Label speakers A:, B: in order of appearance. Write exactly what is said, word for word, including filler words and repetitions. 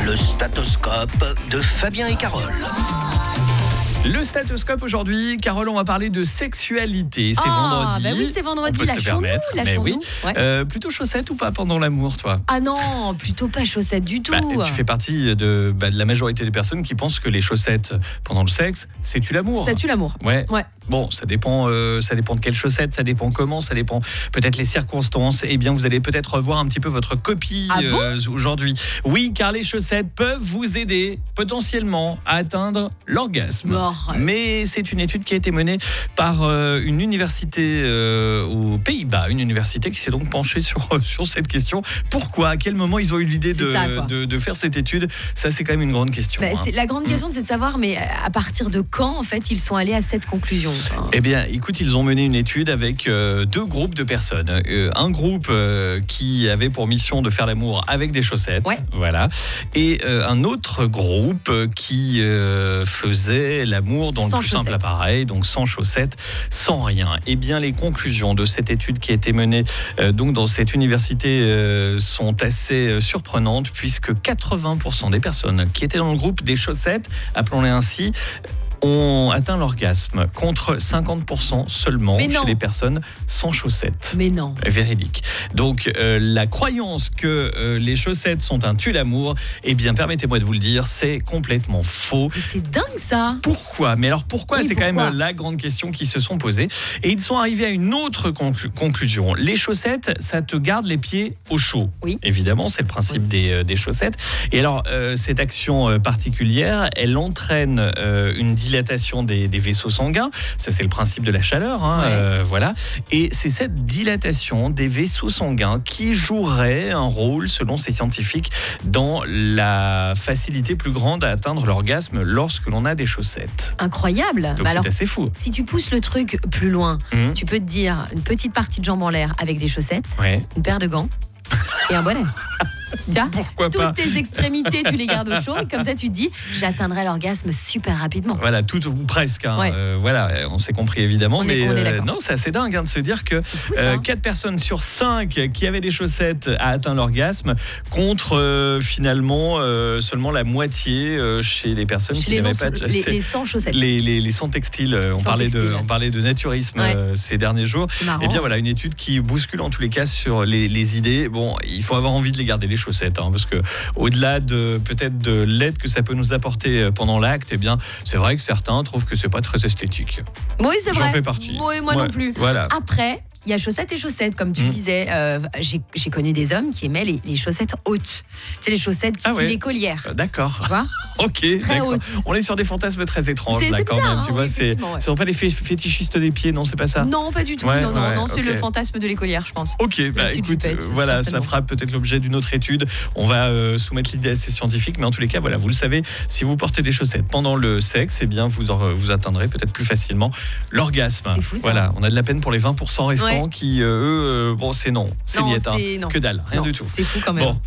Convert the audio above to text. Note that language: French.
A: Le statoscope de Fabien et Carole.
B: Le statoscope aujourd'hui, Carole, on va parler de sexualité. C'est
C: ah,
B: vendredi.
C: Bah oui, c'est vendredi.
B: On peut
C: la
B: se
C: chandou,
B: permettre.
C: la
B: mais
C: chandou.
B: oui.
C: Ouais.
B: Euh, plutôt chaussettes ou pas pendant l'amour, toi?
C: Ah non, plutôt pas chaussettes du tout.
B: Bah, tu fais partie de, bah, de la majorité des personnes qui pensent que les chaussettes pendant le sexe, c'est tue l'amour.
C: Ça tue l'amour.
B: Ouais.
C: Ouais.
B: Bon, ça dépend, euh, ça dépend de quelles chaussettes, ça dépend comment, ça dépend peut-être les circonstances. Eh bien, vous allez peut-être revoir un petit peu votre copie
C: ah bon
B: euh, aujourd'hui. Oui, car les chaussettes peuvent vous aider potentiellement à atteindre l'orgasme.
C: Oh,
B: Mais c'est une étude qui a été menée par euh, une université euh, aux Pays-Bas, une université qui s'est donc penchée sur, sur cette question. Pourquoi? À quel moment ils ont eu l'idée de,
C: ça,
B: de, de faire cette étude? Ça, c'est quand même une grande question.
C: Bah,
B: hein.
C: c'est, la grande question,
B: mmh.
C: c'est de savoir, mais à partir de quand, en fait, ils sont allés à cette conclusion? Enfin...
B: Eh bien, écoute, ils ont mené une étude avec euh, deux groupes de personnes. Euh, un groupe euh, qui avait pour mission de faire l'amour avec des chaussettes,
C: ouais.
B: voilà, et euh, un autre groupe qui euh, faisait l'amour dans
C: sans
B: le plus
C: chaussettes.
B: simple appareil, donc sans chaussettes, sans rien. Eh bien, les conclusions de cette étude qui a été menée euh, donc dans cette université euh, sont assez euh, surprenantes, puisque quatre-vingts pour cent des personnes qui étaient dans le groupe des chaussettes, appelons-les ainsi, ont atteint l'orgasme, contre cinquante pour cent seulement chez les personnes sans chaussettes.
C: Mais non.
B: Véridique. Donc, euh, la croyance que euh, les chaussettes sont un tue-l'amour, eh bien, permettez-moi de vous le dire, c'est complètement faux.
C: Mais c'est dingue, ça.
B: Pourquoi? Mais alors, pourquoi?
C: Oui,
B: c'est
C: pourquoi
B: quand même la grande question qu'ils se sont posées. Et ils sont arrivés à une autre conclu- conclusion. Les chaussettes, ça te garde les pieds au chaud.
C: Oui.
B: Évidemment, c'est le principe
C: oui.
B: des, euh, des chaussettes. Et alors, euh, cette action euh, particulière, elle entraîne euh, une dilatation des, des vaisseaux sanguins. Ça, c'est le principe de la chaleur. Hein,
C: ouais.
B: euh, voilà. Et c'est cette dilatation des vaisseaux sanguins qui jouerait un rôle, selon ces scientifiques, dans la facilité plus grande à atteindre l'orgasme lorsque l'on a des chaussettes.
C: Incroyable.
B: Donc
C: bah
B: c'est
C: alors,
B: assez fou.
C: Si tu pousses le truc plus loin,
B: mmh.
C: tu peux te dire une petite partie de jambe en l'air avec des chaussettes,
B: ouais.
C: une paire de gants et un bonnet. Tiens,
B: pourquoi
C: toutes
B: pas
C: tes extrémités, tu les gardes au chaud. Et comme ça, tu te dis, j'atteindrai l'orgasme super rapidement.
B: Voilà, tout ou presque. Hein.
C: Ouais.
B: Euh, voilà, on s'est compris évidemment.
C: On
B: mais
C: est, on est
B: euh, non, c'est assez dingue hein, de se dire que
C: fou,
B: euh, quatre personnes sur cinq qui avaient des chaussettes a atteint l'orgasme, contre euh, finalement euh, seulement la moitié euh, chez les personnes
C: chez
B: qui
C: les
B: n'avaient
C: non,
B: pas de
C: les, les sans chaussettes.
B: Les, les, les sans textiles. On,
C: sans
B: parlait
C: textile.
B: de, on parlait de naturisme
C: ouais.
B: euh, ces derniers jours. Et bien voilà, une étude qui bouscule en tous les cas sur les, les idées. Bon, il faut avoir envie de les garder, les chaussettes, hein, parce que au-delà de peut-être de l'aide que ça peut nous apporter pendant l'acte, eh bien, c'est vrai que certains trouvent que c'est pas très esthétique.
C: Oui, c'est vrai.
B: J'en fais partie.
C: Oui, moi
B: ouais,
C: non plus.
B: Voilà.
C: Après, il y a chaussettes et chaussettes, comme tu mmh. disais. Euh, j'ai, j'ai connu des hommes qui aimaient les, les chaussettes hautes. Tu sais, les chaussettes style
B: ah ouais.
C: écolière.
B: Euh, d'accord.
C: Tu vois?
B: Ok.
C: Très
B: d'accord.
C: haute.
B: On est sur des fantasmes très étranges
C: c'est,
B: là
C: c'est
B: quand
C: bizarre,
B: même.
C: hein,
B: Tu vois,
C: oui,
B: c'est,
C: ouais.
B: ce sont pas les fétichistes des pieds, non, c'est pas ça.
C: Non, pas du tout.
B: Ouais,
C: non, non,
B: ouais,
C: non, c'est
B: okay.
C: le fantasme de l'écolière, je pense.
B: Ok, bah écoute,
C: jupette,
B: voilà, ça fera peut-être l'objet d'une autre étude. On va euh, soumettre l'idée à ces scientifiques, mais en tous les cas, voilà, vous le savez, si vous portez des chaussettes pendant le sexe, eh bien, vous en, vous atteindrez peut-être plus facilement l'orgasme.
C: C'est fou, ça.
B: Voilà, on a de la peine pour les vingt pour cent restants
C: ouais.
B: qui, euh, eux, euh, bon, c'est non, c'est
C: non,
B: niette, hein.
C: c'est non.
B: Que dalle, rien
C: non,
B: du tout.
C: C'est fou quand même.
B: Bon.